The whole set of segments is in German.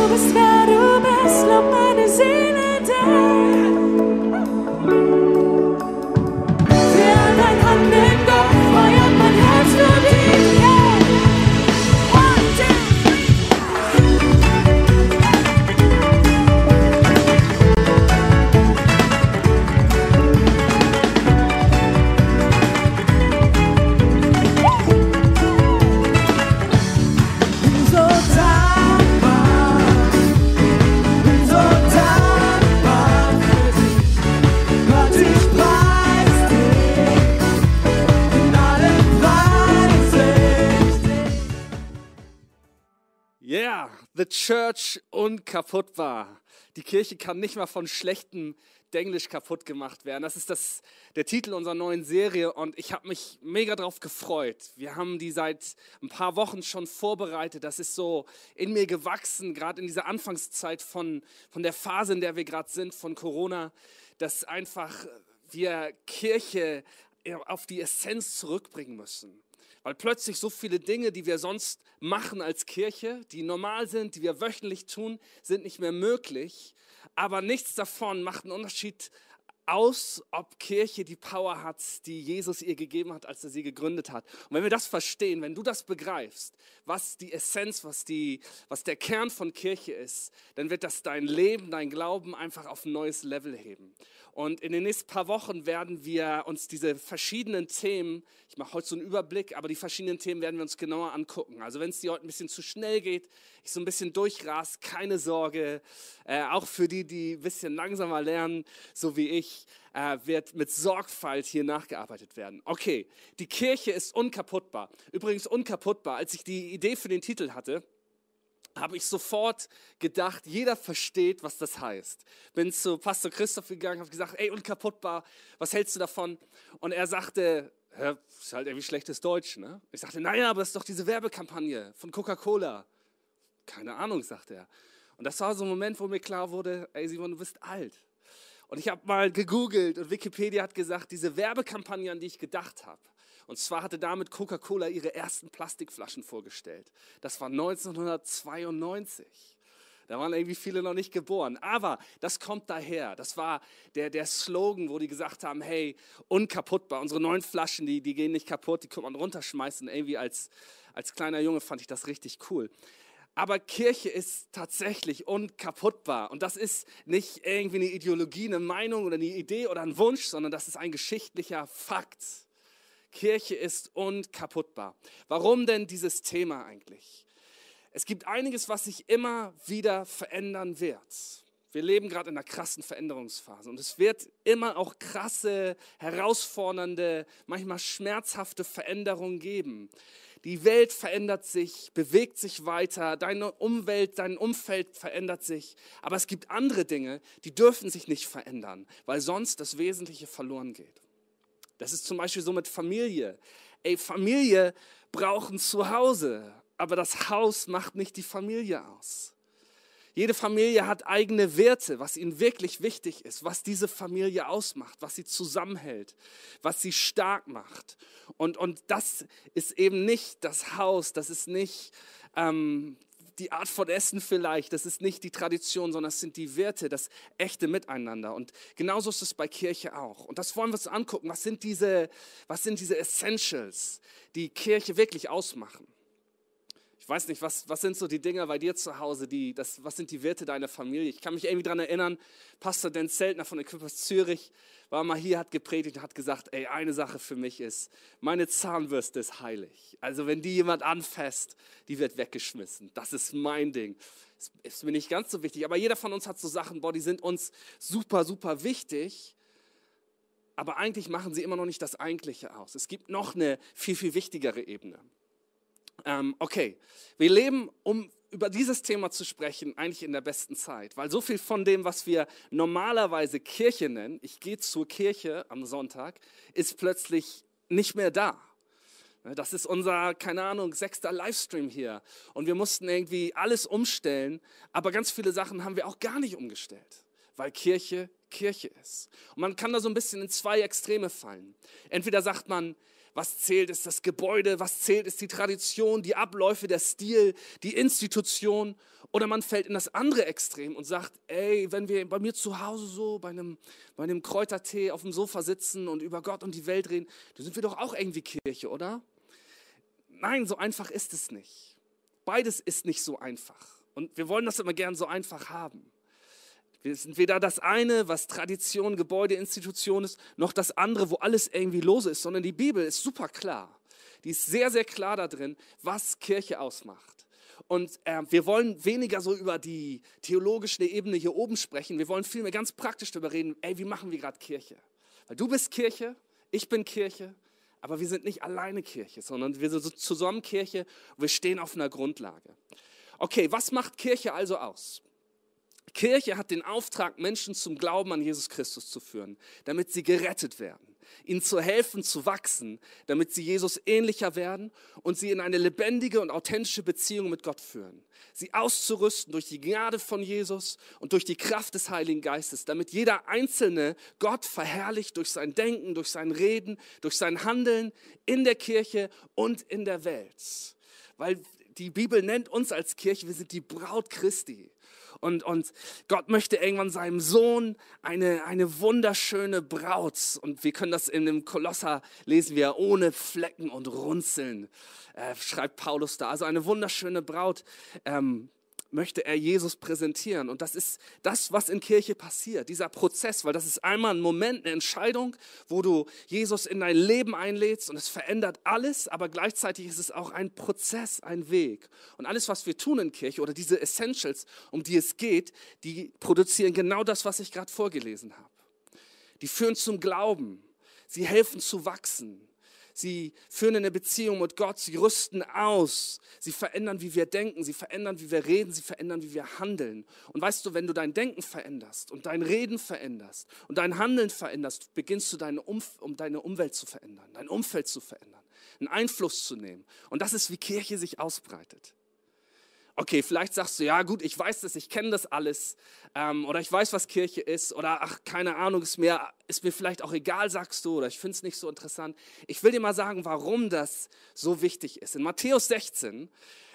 bist, wer du bist, lob meine Seele dir. Für all dein Handeln, Gott, feuert mein Herz für dich. Yeah. 1, Yeah, the church unkaputtbar. Die Kirche kann nicht mal von schlechtem Denglisch kaputt gemacht werden. Das ist der Titel unserer neuen Serie und ich habe mich mega drauf gefreut. Wir haben die seit ein paar Wochen schon vorbereitet. Das ist so in mir gewachsen, gerade in dieser Anfangszeit von der Phase, in der wir gerade sind, von Corona, dass einfach wir Kirche auf die Essenz zurückbringen müssen. Weil plötzlich so viele Dinge, die wir sonst machen als Kirche, die normal sind, die wir wöchentlich tun, sind nicht mehr möglich. Aber nichts davon macht einen Unterschied aus, ob Kirche die Power hat, die Jesus ihr gegeben hat, als er sie gegründet hat. Und wenn wir das verstehen, wenn du das begreifst, was die Essenz, was der Kern von Kirche ist, dann wird das dein Leben, dein Glauben einfach auf ein neues Level heben. Und in den nächsten paar Wochen werden wir uns diese verschiedenen Themen, ich mache heute so einen Überblick, aber die verschiedenen Themen werden wir uns genauer angucken. Also wenn es dir heute ein bisschen zu schnell geht, ich so ein bisschen durchras, keine Sorge. Auch für die ein bisschen langsamer lernen, so wie ich, wird mit Sorgfalt hier nachgearbeitet werden. Okay, die Kirche ist unkaputtbar. Übrigens unkaputtbar, als ich die Idee für den Titel hatte, habe ich sofort gedacht, jeder versteht, was das heißt. Bin zu Pastor Christoph gegangen, habe gesagt, ey, unkaputtbar, was hältst du davon? Und er sagte, ist halt irgendwie schlechtes Deutsch, ne? Ich sagte, naja, aber das ist doch diese Werbekampagne von Coca-Cola. Keine Ahnung, sagte er. Und das war so ein Moment, wo mir klar wurde, ey Simon, du bist alt. Und ich habe mal gegoogelt und Wikipedia hat gesagt, diese Werbekampagne, an die ich gedacht habe, und zwar hatte damit Coca-Cola ihre ersten Plastikflaschen vorgestellt. Das war 1992. Da waren irgendwie viele noch nicht geboren. Aber das kommt daher. Das war der Slogan, wo die gesagt haben, hey, unkaputtbar. Unsere neuen Flaschen, die gehen nicht kaputt, die kann man runterschmeißen. Irgendwie als kleiner Junge fand ich das richtig cool. Aber Kirche ist tatsächlich unkaputtbar. Und das ist nicht irgendwie eine Ideologie, eine Meinung oder eine Idee oder ein Wunsch, sondern das ist ein geschichtlicher Fakt. Kirche ist unkaputtbar. Warum denn dieses Thema eigentlich? Es gibt einiges, was sich immer wieder verändern wird. Wir leben gerade in einer krassen Veränderungsphase und es wird immer auch krasse, herausfordernde, manchmal schmerzhafte Veränderungen geben. Die Welt verändert sich, bewegt sich weiter, deine Umwelt, dein Umfeld verändert sich. Aber es gibt andere Dinge, die dürfen sich nicht verändern, weil sonst das Wesentliche verloren geht. Das ist zum Beispiel so mit Familie. Ey, Familie braucht ein Zuhause, aber das Haus macht nicht die Familie aus. Jede Familie hat eigene Werte, was ihnen wirklich wichtig ist, was diese Familie ausmacht, was sie zusammenhält, was sie stark macht. Und das ist eben nicht das Haus, das ist nicht die Art von Essen vielleicht, das ist nicht die Tradition, sondern das sind die Werte, das echte Miteinander. Und genauso ist es bei Kirche auch. Und das wollen wir uns angucken. Was sind diese Essentials, die Kirche wirklich ausmachen? Ich weiß nicht, was sind so die Dinge bei dir zu Hause, was sind die Werte deiner Familie? Ich kann mich irgendwie daran erinnern, Pastor Dan Zeltner von Equippers Zürich war mal hier, hat gepredigt und hat gesagt, ey, eine Sache für mich ist, meine Zahnbürste ist heilig. Also wenn die jemand anfasst, die wird weggeschmissen. Das ist mein Ding. Das ist mir nicht ganz so wichtig, aber jeder von uns hat so Sachen, die sind uns super, super wichtig, aber eigentlich machen sie immer noch nicht das Eigentliche aus. Es gibt noch eine viel, viel wichtigere Ebene. Okay, wir leben, um über dieses Thema zu sprechen, eigentlich in der besten Zeit, weil so viel von dem, was wir normalerweise Kirche nennen, ich gehe zur Kirche am Sonntag, ist plötzlich nicht mehr da. Das ist unser, keine Ahnung, 6. Livestream hier und wir mussten irgendwie alles umstellen, aber ganz viele Sachen haben wir auch gar nicht umgestellt, weil Kirche ist. Und man kann da so ein bisschen in zwei Extreme fallen. Entweder sagt man, Was zählt, ist das Gebäude, was zählt, ist die Tradition, die Abläufe, der Stil, die Institution. Oder man fällt in das andere Extrem und sagt, ey, wenn wir bei mir zu Hause so bei einem Kräutertee auf dem Sofa sitzen und über Gott und die Welt reden, dann sind wir doch auch irgendwie Kirche, oder? Nein, so einfach ist es nicht. Beides ist nicht so einfach. Und wir wollen das immer gern so einfach haben. Wir sind weder das eine, was Tradition, Gebäude, Institution ist, noch das andere, wo alles irgendwie lose ist, sondern die Bibel ist super klar. Die ist sehr, sehr klar da drin, was Kirche ausmacht. Und wir wollen weniger so über die theologische Ebene hier oben sprechen. Wir wollen vielmehr ganz praktisch darüber reden, ey, wie machen wir gerade Kirche? Weil du bist Kirche, ich bin Kirche, aber wir sind nicht alleine Kirche, sondern wir sind zusammen Kirche und wir stehen auf einer Grundlage. Okay, was macht Kirche also aus? Kirche hat den Auftrag, Menschen zum Glauben an Jesus Christus zu führen, damit sie gerettet werden, ihnen zu helfen, zu wachsen, damit sie Jesus ähnlicher werden und sie in eine lebendige und authentische Beziehung mit Gott führen. Sie auszurüsten durch die Gnade von Jesus und durch die Kraft des Heiligen Geistes, damit jeder Einzelne Gott verherrlicht durch sein Denken, durch sein Reden, durch sein Handeln in der Kirche und in der Welt. Weil die Bibel nennt uns als Kirche, wir sind die Braut Christi. Und Gott möchte irgendwann seinem Sohn eine wunderschöne Braut. Und wir können das in dem Kolosser lesen, wir ohne Flecken und Runzeln, schreibt Paulus da. Also eine wunderschöne Braut möchte er Jesus präsentieren. Und das ist das, was in Kirche passiert, dieser Prozess. Weil das ist einmal ein Moment, eine Entscheidung, wo du Jesus in dein Leben einlädst und es verändert alles, aber gleichzeitig ist es auch ein Prozess, ein Weg. Und alles, was wir tun in Kirche oder diese Essentials, um die es geht, die produzieren genau das, was ich gerade vorgelesen habe. Die führen zum Glauben, sie helfen zu wachsen. Sie führen eine Beziehung mit Gott, sie rüsten aus, sie verändern, wie wir denken, sie verändern, wie wir reden, sie verändern, wie wir handeln. Und weißt du, wenn du dein Denken veränderst und dein Reden veränderst und dein Handeln veränderst, beginnst du um deine Umwelt zu verändern, dein Umfeld zu verändern, einen Einfluss zu nehmen. Und das ist, wie Kirche sich ausbreitet. Okay, vielleicht sagst du, ja gut, ich weiß das, ich kenne das alles oder ich weiß, was Kirche ist oder ach, keine Ahnung, ist mir vielleicht auch egal, sagst du, oder ich finde es nicht so interessant. Ich will dir mal sagen, warum das so wichtig ist. In Matthäus 16,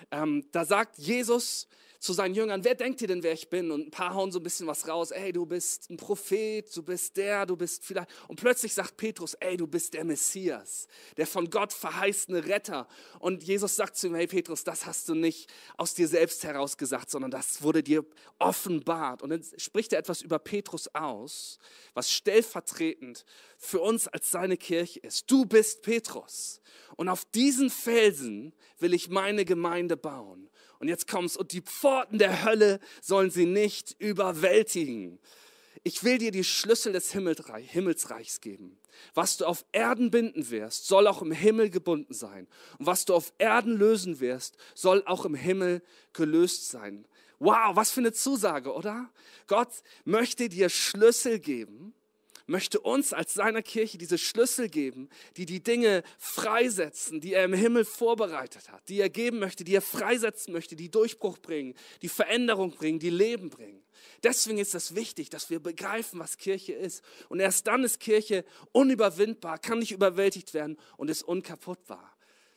da sagt Jesus zu seinen Jüngern, wer denkt ihr denn, wer ich bin? Und ein paar hauen so ein bisschen was raus, ey, du bist ein Prophet, du bist vielleicht. Und plötzlich sagt Petrus, ey, du bist der Messias, der von Gott verheißene Retter. Und Jesus sagt zu ihm, hey Petrus, das hast du nicht aus dir selbst heraus gesagt, sondern das wurde dir offenbart. Und dann spricht er etwas über Petrus aus, was stellvertretend für uns als seine Kirche ist. Du bist Petrus. Und auf diesen Felsen will ich meine Gemeinde bauen. Und jetzt kommt's, und die Pforten der Hölle sollen sie nicht überwältigen. Ich will dir die Schlüssel des Himmelsreichs geben. Was du auf Erden binden wirst, soll auch im Himmel gebunden sein. Und was du auf Erden lösen wirst, soll auch im Himmel gelöst sein. Wow, was für eine Zusage, oder? Gott möchte dir Schlüssel geben, möchte uns als seiner Kirche diese Schlüssel geben, die die Dinge freisetzen, die er im Himmel vorbereitet hat, die er geben möchte, die er freisetzen möchte, die Durchbruch bringen, die Veränderung bringen, die Leben bringen. Deswegen ist es wichtig, dass wir begreifen, was Kirche ist. Und erst dann ist Kirche unüberwindbar, kann nicht überwältigt werden und ist unkaputtbar.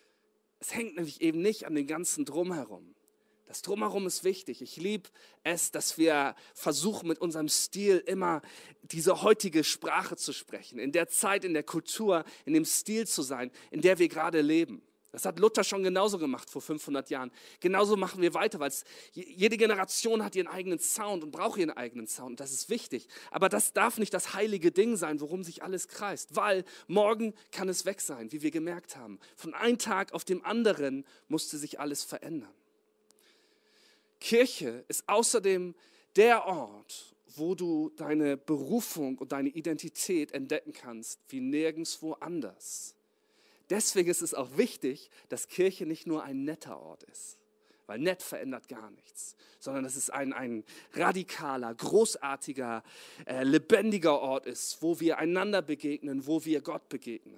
Es hängt nämlich eben nicht an dem ganzen Drumherum. Das Drumherum ist wichtig. Ich liebe es, dass wir versuchen, mit unserem Stil immer diese heutige Sprache zu sprechen, in der Zeit, in der Kultur, in dem Stil zu sein, in der wir gerade leben. Das hat Luther schon genauso gemacht vor 500 Jahren. Genauso machen wir weiter, weil jede Generation hat ihren eigenen Sound und braucht ihren eigenen Sound. Das ist wichtig. Aber das darf nicht das heilige Ding sein, worum sich alles kreist, weil morgen kann es weg sein, wie wir gemerkt haben. Von einem Tag auf den anderen musste sich alles verändern. Kirche ist außerdem der Ort, wo du deine Berufung und deine Identität entdecken kannst, wie nirgendwo anders. Deswegen ist es auch wichtig, dass Kirche nicht nur ein netter Ort ist, weil nett verändert gar nichts, sondern dass es ein radikaler, großartiger, lebendiger Ort ist, wo wir einander begegnen, wo wir Gott begegnen.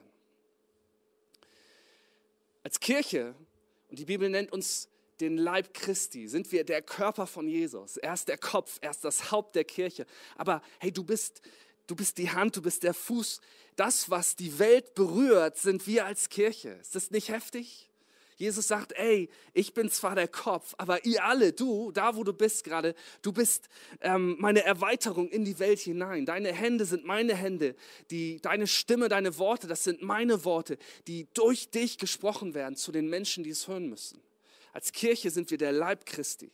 Als Kirche, und die Bibel nennt uns den Leib Christi, sind wir der Körper von Jesus. Er ist der Kopf, er ist das Haupt der Kirche. Aber hey, du bist du bist die Hand, du bist der Fuß. Das, was die Welt berührt, sind wir als Kirche. Ist das nicht heftig? Jesus sagt, ey, ich bin zwar der Kopf, aber ihr alle, du, da wo du bist gerade, du bist meine Erweiterung in die Welt hinein. Deine Hände sind meine Hände, deine Stimme, deine Worte, das sind meine Worte, die durch dich gesprochen werden zu den Menschen, die es hören müssen. Als Kirche sind wir der Leib Christi.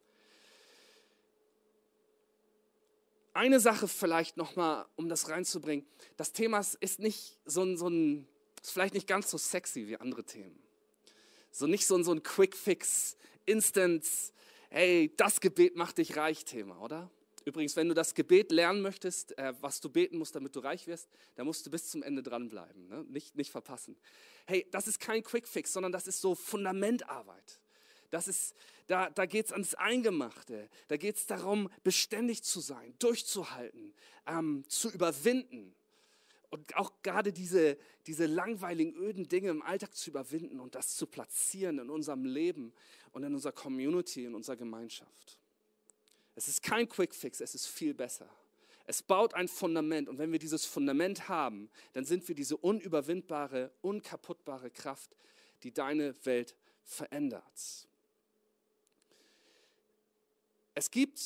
Eine Sache vielleicht nochmal, um das reinzubringen. Das Thema ist nicht ist vielleicht nicht ganz so sexy wie andere Themen. Nicht so ein Quick-Fix, Instant, hey, das Gebet macht dich reich Thema, oder? Übrigens, wenn du das Gebet lernen möchtest, was du beten musst, damit du reich wirst, dann musst du bis zum Ende dranbleiben, ne? Nicht verpassen. Hey, das ist kein Quick-Fix, sondern das ist so Fundamentarbeit. Da geht es ans Eingemachte, da geht es darum, beständig zu sein, durchzuhalten, zu überwinden. Und auch gerade diese langweiligen, öden Dinge im Alltag zu überwinden und das zu platzieren in unserem Leben und in unserer Community, in unserer Gemeinschaft. Es ist kein Quick-Fix, es ist viel besser. Es baut ein Fundament und wenn wir dieses Fundament haben, dann sind wir diese unüberwindbare, unkaputtbare Kraft, die deine Welt verändert. Es gibt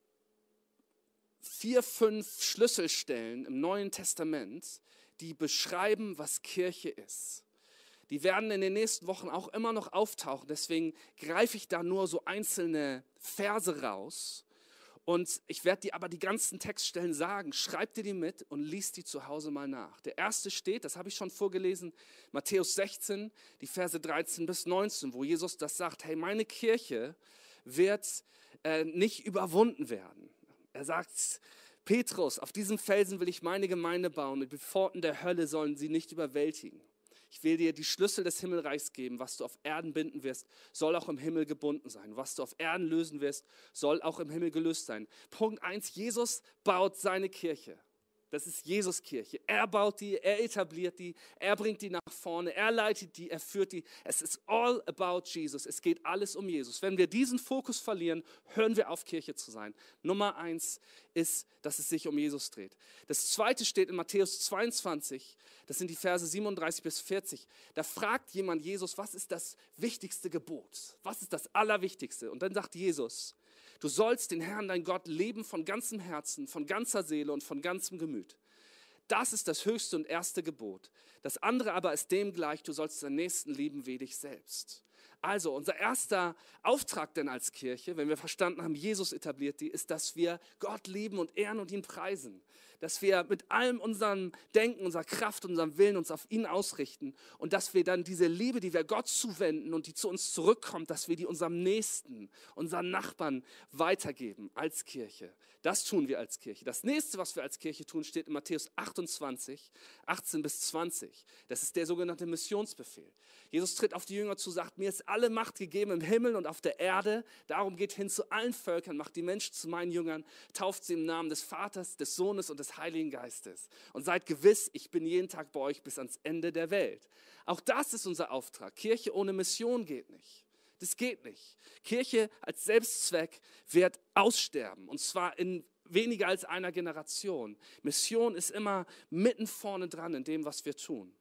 4, 5 Schlüsselstellen im Neuen Testament, die beschreiben, was Kirche ist. Die werden in den nächsten Wochen auch immer noch auftauchen, deswegen greife ich da nur so einzelne Verse raus. Und ich werde dir aber die ganzen Textstellen sagen, schreib dir die mit und lies die zu Hause mal nach. Der erste steht, das habe ich schon vorgelesen, Matthäus 16, die Verse 13 bis 19, wo Jesus das sagt, hey, meine Kirche wird nicht überwunden werden. Er sagt, Petrus, auf diesem Felsen will ich meine Gemeinde bauen und die Pforten der Hölle sollen sie nicht überwältigen. Ich will dir die Schlüssel des Himmelreichs geben. Was du auf Erden binden wirst, soll auch im Himmel gebunden sein. Was du auf Erden lösen wirst, soll auch im Himmel gelöst sein. Punkt 1, Jesus baut seine Kirche. Das ist Jesus Kirche. Er baut die, er etabliert die, er bringt die nach vorne, er leitet die, er führt die. Es ist all about Jesus. Es geht alles um Jesus. Wenn wir diesen Fokus verlieren, hören wir auf, Kirche zu sein. Nummer 1 ist, dass es sich um Jesus dreht. Das zweite steht in Matthäus 22, das sind die Verse 37 bis 40. Da fragt jemand Jesus, was ist das wichtigste Gebot? Was ist das Allerwichtigste? Und dann sagt Jesus, du sollst den Herrn, dein Gott, lieben von ganzem Herzen, von ganzer Seele und von ganzem Gemüt. Das ist das höchste und erste Gebot. Das andere aber ist dem gleich, du sollst deinen Nächsten lieben wie dich selbst. Also unser erster Auftrag denn als Kirche, wenn wir verstanden haben, Jesus etabliert die, ist, dass wir Gott lieben und ehren und ihn preisen. Dass wir mit allem unserem Denken, unserer Kraft, unserem Willen uns auf ihn ausrichten und dass wir dann diese Liebe, die wir Gott zuwenden und die zu uns zurückkommt, dass wir die unserem Nächsten, unseren Nachbarn weitergeben als Kirche. Das tun wir als Kirche. Das nächste, was wir als Kirche tun, steht in Matthäus 28, 18 bis 20. Das ist der sogenannte Missionsbefehl. Jesus tritt auf die Jünger zu, sagt, mir ist alle Macht gegeben im Himmel und auf der Erde. Darum geht hin zu allen Völkern, macht die Menschen zu meinen Jüngern, tauft sie im Namen des Vaters, des Sohnes und des Heiligen Geistes. Und seid gewiss, ich bin jeden Tag bei euch bis ans Ende der Welt. Auch das ist unser Auftrag. Kirche ohne Mission geht nicht. Das geht nicht. Kirche als Selbstzweck wird aussterben. Und zwar in weniger als einer Generation. Mission ist immer mitten vorne dran in dem, was wir tun.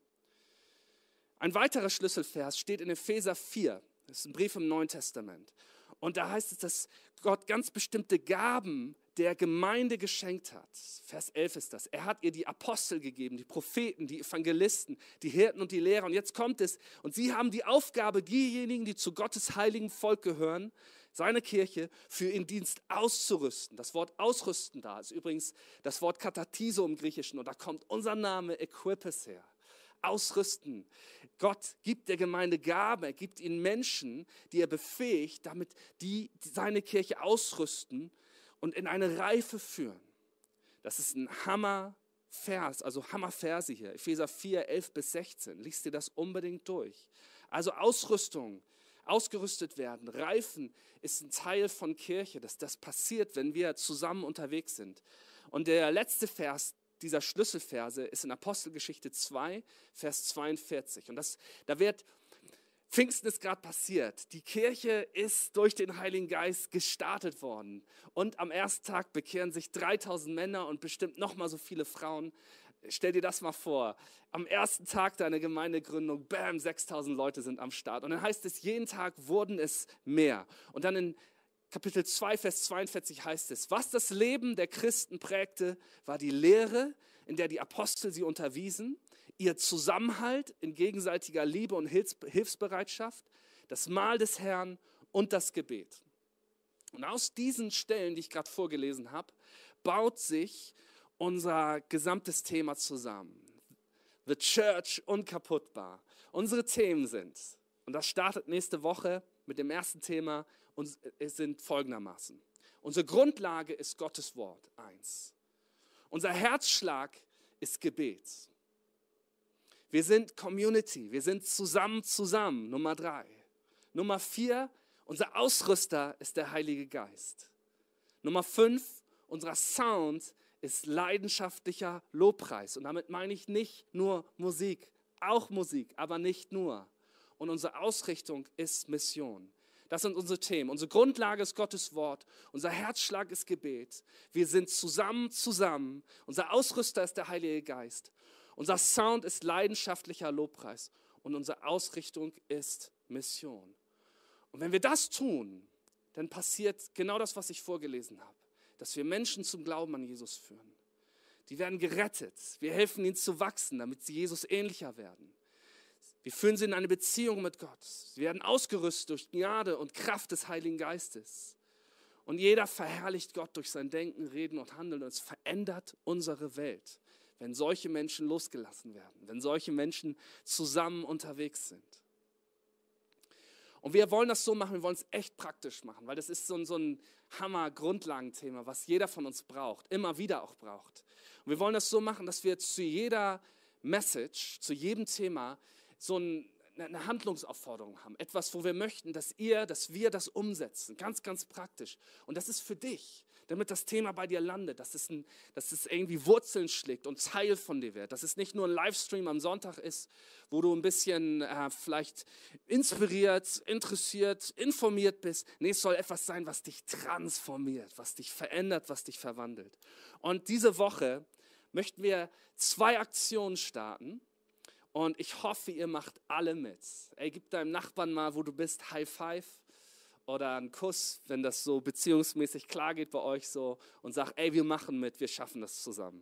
Ein weiterer Schlüsselvers steht in Epheser 4. Das ist ein Brief im Neuen Testament. Und da heißt es, dass Gott ganz bestimmte Gaben der Gemeinde geschenkt hat. Vers 11 ist das. Er hat ihr die Apostel gegeben, die Propheten, die Evangelisten, die Hirten und die Lehrer. Und jetzt kommt es. Und sie haben die Aufgabe, diejenigen, die zu Gottes heiligen Volk gehören, seine Kirche, für ihren Dienst auszurüsten. Das Wort ausrüsten da ist übrigens das Wort Katatizo im Griechischen. Und da kommt unser Name Equipes her. Ausrüsten. Gott gibt der Gemeinde Gaben, er gibt ihnen Menschen, die er befähigt, damit die seine Kirche ausrüsten und in eine Reife führen. Das ist ein Hammervers, also Hammerverse hier. Epheser 4, 11 bis 16. Lies dir das unbedingt durch. Also Ausrüstung, ausgerüstet werden, Reifen ist ein Teil von Kirche. Das passiert, wenn wir zusammen unterwegs sind. Und der letzte Vers dieser Schlüsselverse ist in Apostelgeschichte 2, Vers 42. Und da wird Pfingsten ist gerade passiert. Die Kirche ist durch den Heiligen Geist gestartet worden. Und am ersten Tag bekehren sich 3000 Männer und bestimmt noch mal so viele Frauen. Stell dir das mal vor. Am ersten Tag deiner Gemeindegründung, bam, 6000 Leute sind am Start. Und dann heißt es, jeden Tag wurden es mehr. Und dann in Kapitel 2, Vers 42 heißt es, was das Leben der Christen prägte, war die Lehre, in der die Apostel sie unterwiesen, ihr Zusammenhalt in gegenseitiger Liebe und Hilfsbereitschaft, das Mahl des Herrn und das Gebet. Und aus diesen Stellen, die ich gerade vorgelesen habe, baut sich unser gesamtes Thema zusammen. The Church unkaputtbar. Unsere Themen sind, und das startet nächste Woche mit dem ersten Thema, und es sind folgendermaßen. Unsere Grundlage ist Gottes Wort, 1. Unser Herzschlag ist Gebet. Wir sind Community, wir sind zusammen, Nummer 3. Nummer 4, unser Ausrüster ist der Heilige Geist. Nummer 5, unser Sound ist leidenschaftlicher Lobpreis. Und damit meine ich nicht nur Musik, auch Musik, aber nicht nur. Und unsere Ausrichtung ist Mission. Das sind unsere Themen. Unsere Grundlage ist Gottes Wort. Unser Herzschlag ist Gebet. Wir sind zusammen. Unser Ausrüster ist der Heilige Geist. Unser Sound ist leidenschaftlicher Lobpreis. Und unsere Ausrichtung ist Mission. Und wenn wir das tun, dann passiert genau das, was ich vorgelesen habe. Dass wir Menschen zum Glauben an Jesus führen. Die werden gerettet. Wir helfen ihnen zu wachsen, damit sie Jesus ähnlicher werden. Wir führen sie in eine Beziehung mit Gott. Sie werden ausgerüstet durch Gnade und Kraft des Heiligen Geistes. Und jeder verherrlicht Gott durch sein Denken, Reden und Handeln. Und es verändert unsere Welt, wenn solche Menschen losgelassen werden, wenn solche Menschen zusammen unterwegs sind. Und wir wollen das so machen, wir wollen es echt praktisch machen, weil das ist so ein Hammer-Grundlagenthema, was jeder von uns braucht, immer wieder auch braucht. Und wir wollen das so machen, dass wir zu jeder Message, zu jedem Thema so eine Handlungsaufforderung haben. Etwas, wo wir möchten, dass wir das umsetzen. Ganz, ganz praktisch. Und das ist für dich, damit das Thema bei dir landet, dass es irgendwie Wurzeln schlägt und Teil von dir wird. Dass es nicht nur ein Livestream am Sonntag ist, wo du ein bisschen vielleicht inspiriert, interessiert, informiert bist. Nee, es soll etwas sein, was dich transformiert, was dich verändert, was dich verwandelt. Und diese Woche möchten wir 2 Aktionen starten. Und ich hoffe, ihr macht alle mit. Ey, gib deinem Nachbarn mal, wo du bist, High Five oder einen Kuss, wenn das so beziehungsmäßig klar geht bei euch so. Und sag, ey, wir machen mit, wir schaffen das zusammen.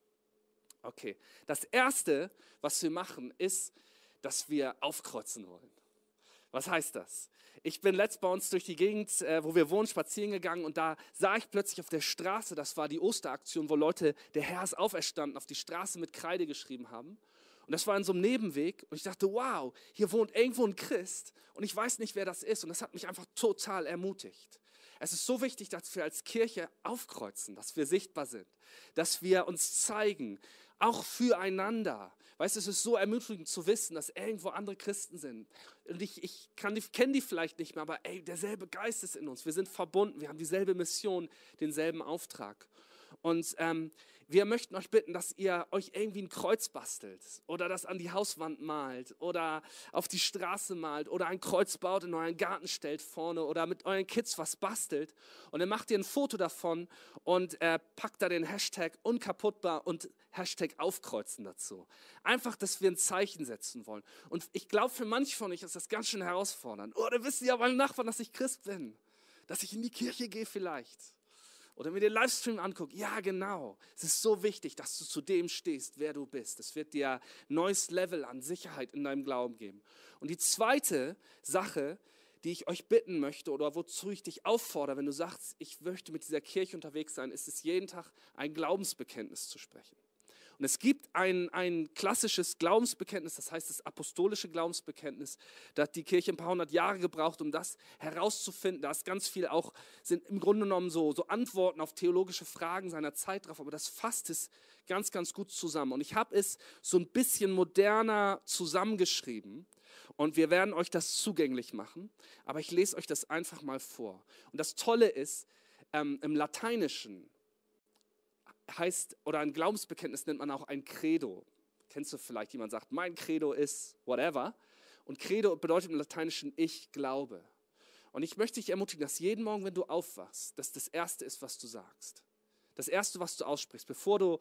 Okay, das Erste, was wir machen, ist, dass wir aufkreuzen wollen. Was heißt das? Ich bin letzt bei uns durch die Gegend, wo wir wohnen, spazieren gegangen und da sah ich plötzlich auf der Straße, das war die Osteraktion, wo Leute, der Herr ist auferstanden, auf die Straße mit Kreide geschrieben haben. Und das war in so einem Nebenweg und ich dachte, wow, hier wohnt irgendwo ein Christ und ich weiß nicht, wer das ist. Und das hat mich einfach total ermutigt. Es ist so wichtig, dass wir als Kirche aufkreuzen, dass wir sichtbar sind, dass wir uns zeigen, auch füreinander. Weißt du, es ist so ermutigend zu wissen, dass irgendwo andere Christen sind. Und ich kenne die vielleicht nicht mehr, aber ey, derselbe Geist ist in uns. Wir sind verbunden, wir haben dieselbe Mission, denselben Auftrag. Und wir möchten euch bitten, dass ihr euch irgendwie ein Kreuz bastelt oder das an die Hauswand malt oder auf die Straße malt oder ein Kreuz baut, in euren Garten stellt vorne oder mit euren Kids was bastelt. Und dann macht ihr ein Foto davon und packt da den Hashtag unkaputtbar und Hashtag aufkreuzen dazu. Einfach, dass wir ein Zeichen setzen wollen. Und ich glaube, für manche von euch ist das ganz schön herausfordernd. Oder wissen ja meine Nachbarn, dass ich Christ bin, dass ich in die Kirche gehe vielleicht. Oder mir den Livestream anguckt. Ja, genau. Es ist so wichtig, dass du zu dem stehst, wer du bist. Es wird dir ein neues Level an Sicherheit in deinem Glauben geben. Und die zweite Sache, die ich euch bitten möchte oder wozu ich dich auffordere, wenn du sagst, ich möchte mit dieser Kirche unterwegs sein, ist es jeden Tag ein Glaubensbekenntnis zu sprechen. Und es gibt ein klassisches Glaubensbekenntnis, das heißt das apostolische Glaubensbekenntnis. Da hat die Kirche ein paar hundert Jahre gebraucht, um das herauszufinden. Da ist ganz viel auch, sind im Grunde genommen so Antworten auf theologische Fragen seiner Zeit drauf. Aber das fasst es ganz, ganz gut zusammen. Und ich habe es so ein bisschen moderner zusammengeschrieben. Und wir werden euch das zugänglich machen. Aber ich lese euch das einfach mal vor. Und das Tolle ist, im Lateinischen heißt, oder ein Glaubensbekenntnis nennt man auch ein Credo. Kennst du vielleicht, jemand sagt, mein Credo ist whatever. Und Credo bedeutet im Lateinischen ich glaube. Und ich möchte dich ermutigen, dass jeden Morgen, wenn du aufwachst, dass das Erste ist, was du sagst. Das Erste, was du aussprichst, bevor du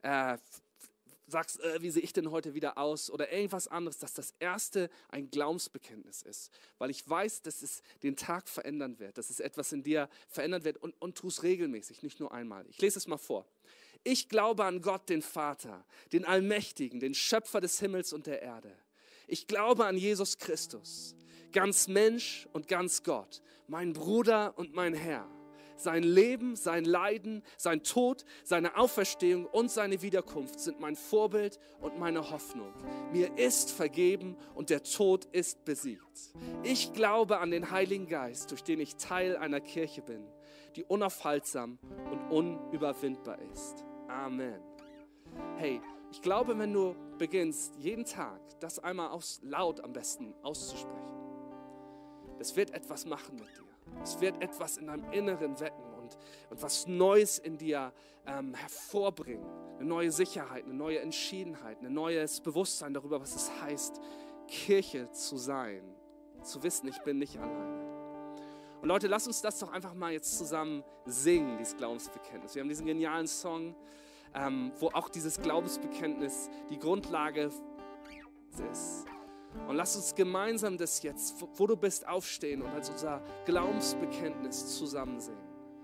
sagst, wie sehe ich denn heute wieder aus oder irgendwas anderes, dass das Erste ein Glaubensbekenntnis ist. Weil ich weiß, dass es den Tag verändern wird, dass es etwas in dir verändern wird und tu es regelmäßig, nicht nur einmal. Ich lese es mal vor. Ich glaube an Gott, den Vater, den Allmächtigen, den Schöpfer des Himmels und der Erde. Ich glaube an Jesus Christus, ganz Mensch und ganz Gott, mein Bruder und mein Herr. Sein Leben, sein Leiden, sein Tod, seine Auferstehung und seine Wiederkunft sind mein Vorbild und meine Hoffnung. Mir ist vergeben und der Tod ist besiegt. Ich glaube an den Heiligen Geist, durch den ich Teil einer Kirche bin, die unaufhaltsam und unüberwindbar ist. Amen. Hey, ich glaube, wenn du beginnst, jeden Tag das einmal laut am besten auszusprechen, das wird etwas machen mit dir. Es wird etwas in deinem Inneren wecken und was Neues in dir hervorbringen. Eine neue Sicherheit, eine neue Entschiedenheit, ein neues Bewusstsein darüber, was es heißt, Kirche zu sein. Zu wissen, ich bin nicht alleine. Und Leute, lasst uns das doch einfach mal jetzt zusammen singen, dieses Glaubensbekenntnis. Wir haben diesen genialen Song, wo auch dieses Glaubensbekenntnis die Grundlage ist. Und lass uns gemeinsam das jetzt, wo du bist, aufstehen und als unser Glaubensbekenntnis zusammen singen.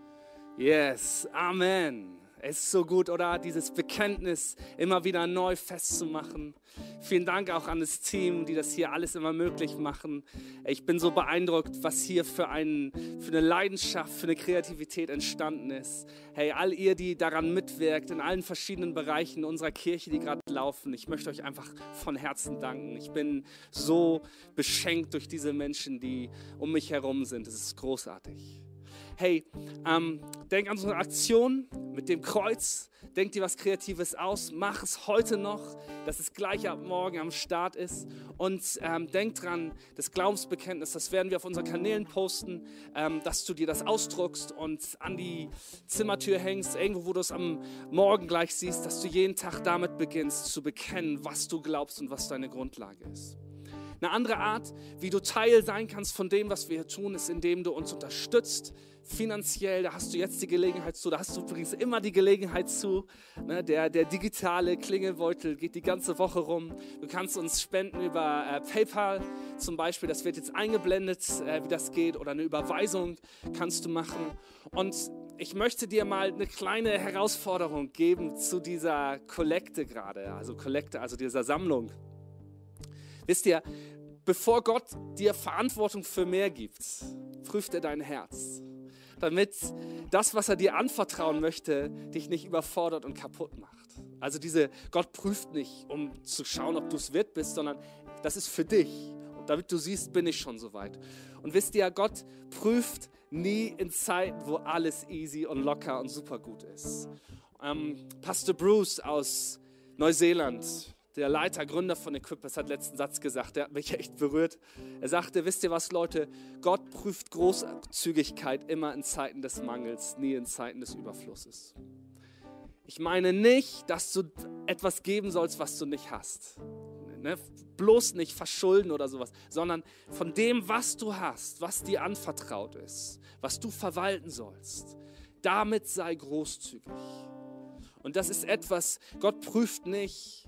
Yes, Amen. Es ist so gut, oder? Dieses Bekenntnis immer wieder neu festzumachen. Vielen Dank auch an das Team, die das hier alles immer möglich machen. Ich bin so beeindruckt, was hier für eine Leidenschaft, für eine Kreativität entstanden ist. Hey, all ihr, die daran mitwirkt, in allen verschiedenen Bereichen unserer Kirche, die gerade laufen, ich möchte euch einfach von Herzen danken. Ich bin so beschenkt durch diese Menschen, die um mich herum sind. Es ist großartig. Hey, denk an so eine Aktion mit dem Kreuz, denk dir was Kreatives aus, mach es heute noch, dass es gleich ab morgen am Start ist und denk dran, das Glaubensbekenntnis, das werden wir auf unseren Kanälen posten, dass du dir das ausdruckst und an die Zimmertür hängst, irgendwo, wo du es am Morgen gleich siehst, dass du jeden Tag damit beginnst zu bekennen, was du glaubst und was deine Grundlage ist. Eine andere Art, wie du Teil sein kannst von dem, was wir hier tun, ist, indem du uns unterstützt, finanziell. Da hast du jetzt die Gelegenheit zu, da hast du übrigens immer die Gelegenheit zu. Ne? Der digitale Klingelbeutel geht die ganze Woche rum. Du kannst uns spenden über PayPal zum Beispiel, das wird jetzt eingeblendet, wie das geht, oder eine Überweisung kannst du machen. Und ich möchte dir mal eine kleine Herausforderung geben zu dieser Kollekte gerade, also dieser Sammlung. Wisst ihr, bevor Gott dir Verantwortung für mehr gibt, prüft er dein Herz, damit das, was er dir anvertrauen möchte, dich nicht überfordert und kaputt macht. Also Gott prüft nicht, um zu schauen, ob du es wert bist, sondern das ist für dich. Und damit du siehst, bin ich schon soweit. Und wisst ihr, Gott prüft nie in Zeiten, wo alles easy und locker und super gut ist. Pastor Bruce aus Neuseeland, der Leiter, Gründer von Equippers, hat letzten Satz gesagt, der hat mich echt berührt. Er sagte, wisst ihr was, Leute, Gott prüft Großzügigkeit immer in Zeiten des Mangels, nie in Zeiten des Überflusses. Ich meine nicht, dass du etwas geben sollst, was du nicht hast. Ne? Bloß nicht verschulden oder sowas, sondern von dem, was du hast, was dir anvertraut ist, was du verwalten sollst, damit sei großzügig. Und das ist etwas, Gott prüft nicht,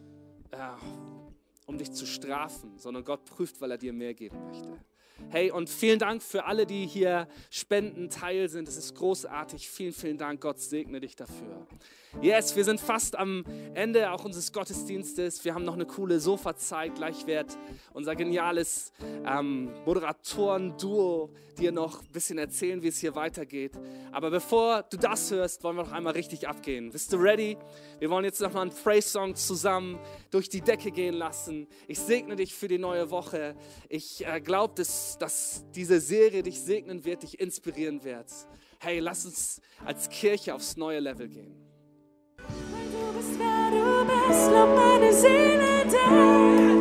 um dich zu strafen, sondern Gott prüft, weil er dir mehr geben möchte. Hey, und vielen Dank für alle, die hier spenden, Teil sind. Es ist großartig. Vielen, vielen Dank. Gott segne dich dafür. Yes, wir sind fast am Ende auch unseres Gottesdienstes. Wir haben noch eine coole Sofazeit. Gleich wird unser geniales Moderatoren-Duo dir noch ein bisschen erzählen, wie es hier weitergeht. Aber bevor du das hörst, wollen wir noch einmal richtig abgehen. Bist du ready? Wir wollen jetzt noch mal einen Praise-Song zusammen durch die Decke gehen lassen. Ich segne dich für die neue Woche. Ich glaube, dass diese Serie dich segnen wird, dich inspirieren wird. Hey, lass uns als Kirche aufs neue Level gehen. Weil du bist, wer du bist, lobt meine Seele dich.